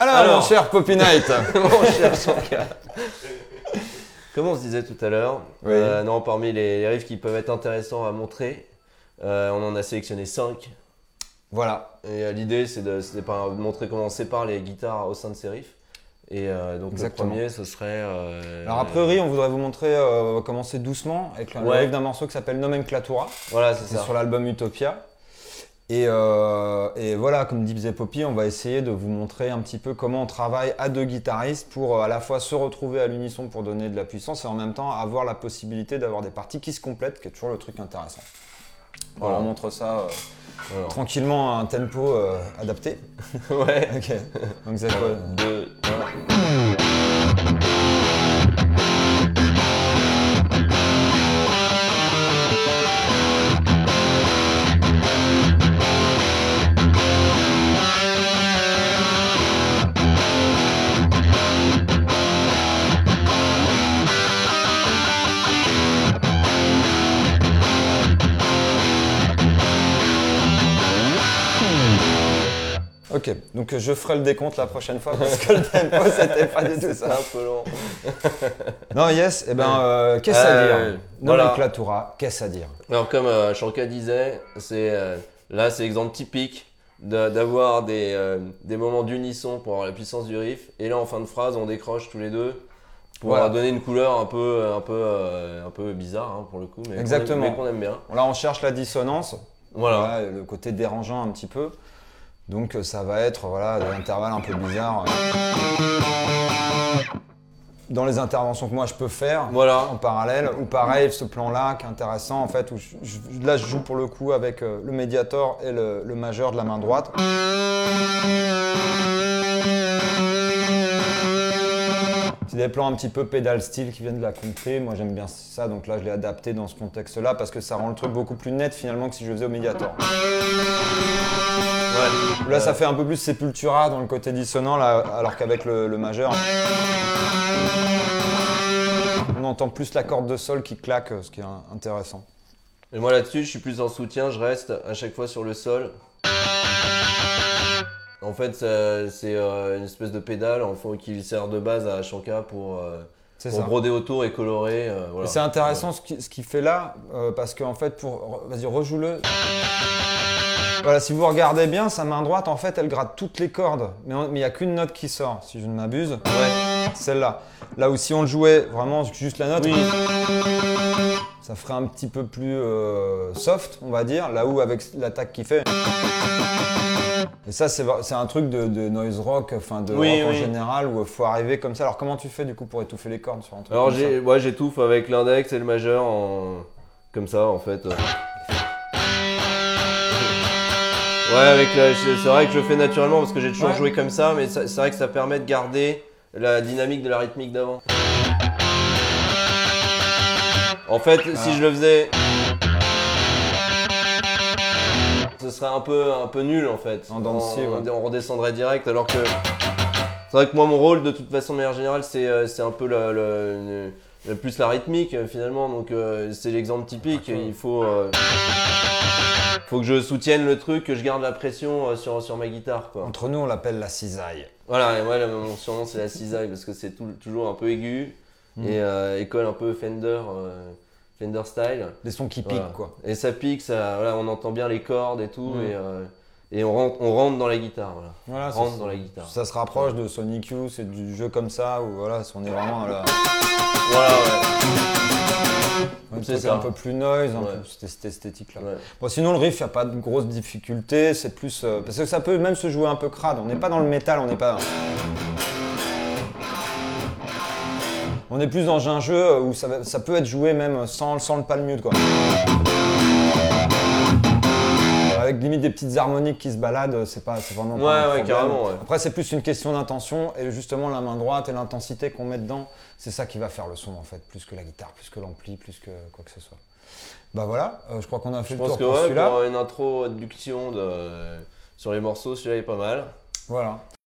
Alors, mon cher Poppy Knight. Mon cher Shankar. Comme on se disait tout à l'heure, Oui. non, parmi les riffs qui peuvent être intéressants à montrer, on en a sélectionné 5. Voilà. Et l'idée, c'est de montrer comment on sépare les guitares au sein de ces riffs. Et donc Exactement. le premier, ce serait... Alors a priori, on voudrait vous montrer, on va commencer doucement avec le riff d'un morceau qui s'appelle Nomenclatura. Voilà, c'est C'est ça. sur l'album Utopia. Et voilà, comme disait Poppy, on va essayer de vous montrer un petit peu comment on travaille à deux guitaristes pour à la fois se retrouver à l'unisson pour donner de la puissance et en même temps avoir la possibilité d'avoir des parties qui se complètent, qui est toujours le truc intéressant. Voilà, on montre ça tranquillement à un tempo adapté. Ouais. Ok, donc c'est quoi 2, 1. Ok, donc je ferai le décompte la prochaine fois parce que le tempo c'était pas du tout C'est ça. un peu long. Non, yes, et ben qu'est-ce à dire voilà. Nomenclatura, qu'est-ce à dire Alors comme Shankar disait, là c'est l'exemple typique d'avoir des moments d'unisson pour avoir la puissance du riff. Et là en fin de phrase, on décroche tous les deux pour donner une couleur un peu bizarre hein, pour le coup, mais Exactement. qu'on aime bien. Là on cherche la dissonance, Voilà. le côté dérangeant un petit peu. Donc ça va être des intervalles un peu bizarres. Dans les interventions que moi je peux faire en parallèle, ou pareil ce plan-là qui est intéressant en fait, où là je joue pour le coup avec le médiator et le majeur de la main droite. C'est des plans un petit peu pédale style qui viennent de la complet, moi j'aime bien ça, donc là je l'ai adapté dans ce contexte-là parce que ça rend le truc beaucoup plus net finalement que si je le faisais au médiator. Ouais. Là ça fait un peu plus Sepultura dans le côté dissonant là, alors qu'avec le majeur on entend plus la corde de sol qui claque, ce qui est intéressant. Et moi là-dessus, je suis plus en soutien, je reste à chaque fois sur le sol. En fait, c'est une espèce de pédale qui sert de base à Shankar pour broder autour et colorer. Voilà. C'est intéressant ce qu'il fait là, parce qu'en fait, vas-y, rejoue-le. Voilà, si vous regardez bien, sa main droite, en fait, elle gratte toutes les cordes, mais il n'y a qu'une note qui sort, si je ne m'abuse. Ouais. Celle-là. Là où si on le jouait vraiment juste la note, oui. Ça ferait un petit peu plus soft, on va dire, là où avec l'attaque qu'il fait. Et ça, c'est un truc de noise rock, enfin de rock en général, où il faut arriver comme ça. Alors comment tu fais du coup pour étouffer les cordes sur un truc Alors comme ça j'étouffe avec l'index et le majeur comme ça en fait. Ouais, c'est vrai que je le fais naturellement parce que j'ai toujours joué comme ça, mais c'est vrai que ça permet de garder la dynamique de la rythmique d'avant. En fait, si je le faisais, ce serait un peu nul en fait. On redescendrait direct, alors que c'est vrai que moi mon rôle de toute façon de manière générale c'est un peu plus la rythmique finalement, donc c'est l'exemple typique. Il faut que je soutienne le truc, que je garde la pression sur ma guitare quoi. Entre nous on l'appelle la cisaille. Voilà, et moi mon surnom c'est la cisaille parce que c'est toujours un peu aigu et école un peu Fender style. Des sons qui piquent quoi. Et ça pique, on entend bien les cordes et tout et on rentre dans la guitare. Voilà dans la guitare. Ça se rapproche de Sonic Youth, c'est du jeu comme ça où on est vraiment dans la... Voilà c'est un peu plus noise, un peu cette esthétique là. Bon, sinon le riff, il n'y a pas de grosses difficultés, c'est plus... parce que ça peut même se jouer un peu crade, on n'est pas dans le métal, on est plus dans un jeu où ça peut être joué même sans le palm mute quoi. Avec limite des petites harmoniques qui se baladent, c'est vraiment pas un problème. Carrément, ouais. Après c'est plus une question d'intention et justement la main droite et l'intensité qu'on met dedans, c'est ça qui va faire le son en fait, plus que la guitare, plus que l'ampli, plus que quoi que ce soit. Bah voilà, je crois qu'on a fait le tour pour celui-là. Pour une introduction sur les morceaux, celui-là est pas mal. Voilà.